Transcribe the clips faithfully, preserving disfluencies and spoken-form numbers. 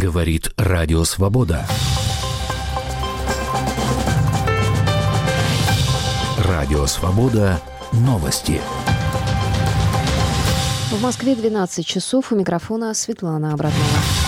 Говорит Радио Свобода. Радио Свобода. Новости. В Москве двенадцать часов. У микрофона Светлана Абрамова.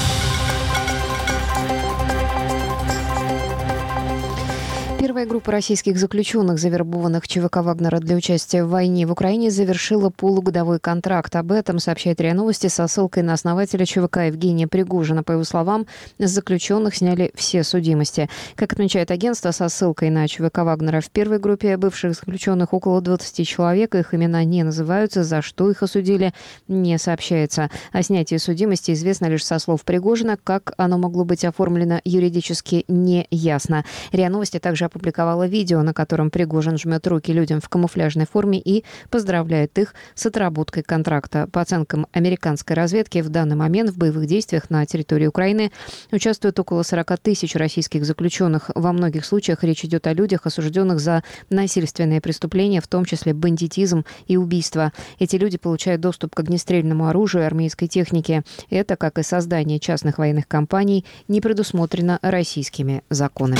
Первая группа российских заключенных, завербованных ЧВК «Вагнера» для участия в войне в Украине, завершила полугодовой контракт. Об этом сообщает РИА Новости со ссылкой на основателя ЧВК Евгения Пригожина. По его словам, с заключенных сняли все судимости. Как отмечает агентство со ссылкой на ЧВК «Вагнера», в первой группе бывших заключенных около двадцати человек. Их имена не называются, за что их осудили, не сообщается. О снятии судимости известно лишь со слов Пригожина. Как оно могло быть оформлено юридически, не ясно. РИА Новости также опубликовала видео, на котором Пригожин жмет руки людям в камуфляжной форме и поздравляет их с отработкой контракта. По оценкам американской разведки, в данный момент в боевых действиях на территории Украины участвуют около сорока тысяч российских заключенных. Во многих случаях речь идет о людях, осужденных за насильственные преступления, в том числе бандитизм и убийство. Эти люди получают доступ к огнестрельному оружию и армейской технике. Это, как и создание частных военных компаний, не предусмотрено российскими законами.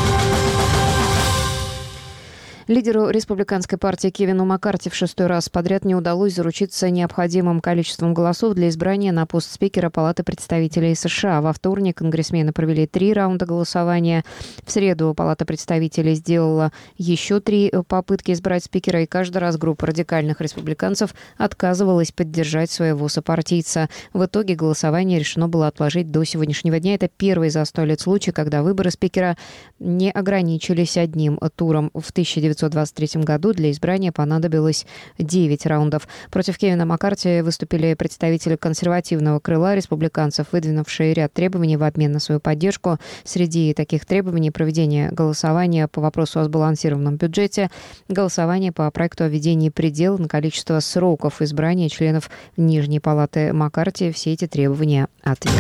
Лидеру республиканской партии Кевину Маккарти в шестой раз подряд не удалось заручиться необходимым количеством голосов для избрания на пост спикера Палаты представителей США. Во вторник конгрессмены провели три раунда голосования. В среду Палата представителей сделала еще три попытки избрать спикера, и каждый раз группа радикальных республиканцев отказывалась поддержать своего сопартийца. В итоге голосование решено было отложить до сегодняшнего дня. Это первый за сто лет случай, когда выборы спикера не ограничились одним туром. В тысяча девятьсот двадцать третьем году для избрания понадобилось девять раундов. Против Кевина Маккарти выступили представители консервативного крыла республиканцев, выдвинувшие ряд требований в обмен на свою поддержку. Среди таких требований проведение голосования по вопросу о сбалансированном бюджете, голосование по проекту о введении предела на количество сроков избрания членов Нижней палаты. Маккарти все эти требования отверг.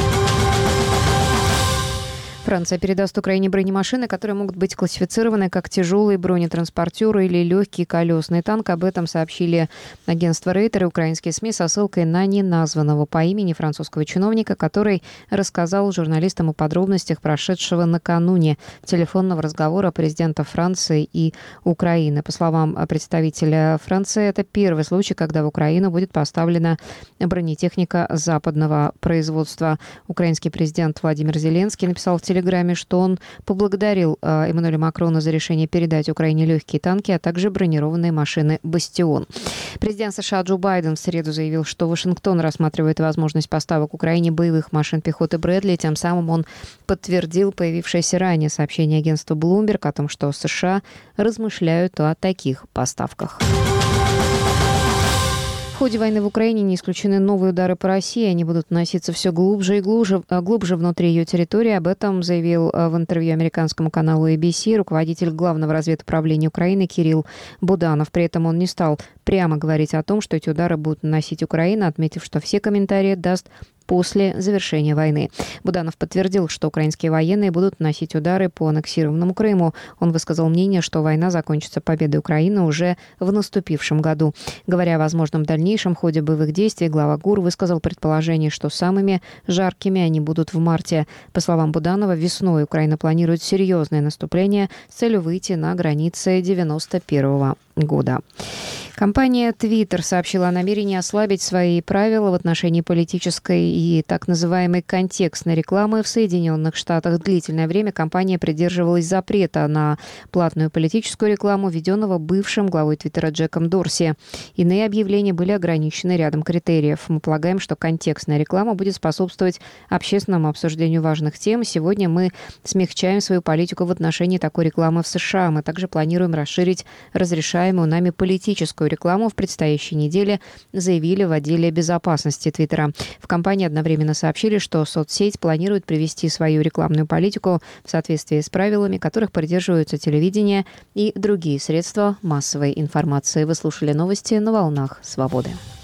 Франция передаст Украине бронемашины, которые могут быть классифицированы как тяжелый бронетранспортер или легкий колесный танк. Об этом сообщили агентство Рейтер и украинские СМИ со ссылкой на неназванного по имени французского чиновника, который рассказал журналистам о подробностях прошедшего накануне телефонного разговора президента Франции и Украины. По словам представителя Франции, это первый случай, когда в Украину будет поставлена бронетехника западного производства. Украинский президент Владимир Зеленский написал в Телеграме, что он поблагодарил э, Эммануэля Макрона за решение передать Украине легкие танки, а также бронированные машины «Бастион». Президент США Джо Байден в среду заявил, что Вашингтон рассматривает возможность поставок Украине боевых машин пехоты «Брэдли». Тем самым он подтвердил появившееся ранее сообщение агентства Bloomberg о том, что США размышляют о таких поставках. В ходе войны в Украине не исключены новые удары по России. Они будут наноситься все глубже и глубже, глубже внутри ее территории. Об этом заявил в интервью американскому каналу эй би си руководитель главного разведуправления Украины Кирилл Буданов. При этом он не стал прямо говорить о том, что эти удары будут наносить Украина, отметив, что все комментарии даст после завершения войны. Буданов подтвердил, что украинские военные будут наносить удары по аннексированному Крыму. Он высказал мнение, что война закончится победой Украины уже в наступившем году. Говоря о возможном дальнейшем ходе боевых действий, глава ГУР высказал предположение, что самыми жаркими они будут в марте. По словам Буданова, весной Украина планирует серьезное наступление с целью выйти на границы девяносто первого года. Компания Twitter сообщила о намерении ослабить свои правила в отношении политической и так называемой контекстной рекламы в Соединенных Штатах. Длительное время компания придерживалась запрета на платную политическую рекламу, введенного бывшим главой Твиттера Джеком Дорси. Иные объявления были ограничены рядом критериев. Мы полагаем, что контекстная реклама будет способствовать общественному обсуждению важных тем. Сегодня мы смягчаем свою политику в отношении такой рекламы в США. Мы также планируем расширить разрешаемую нами политическую рекламу в предстоящей неделе, заявили в отделе безопасности Твиттера. В компании одновременно сообщили, что соцсеть планирует привести свою рекламную политику в соответствии с правилами, которых придерживаются телевидение и другие средства массовой информации. Вы слушали новости на волнах Свободы.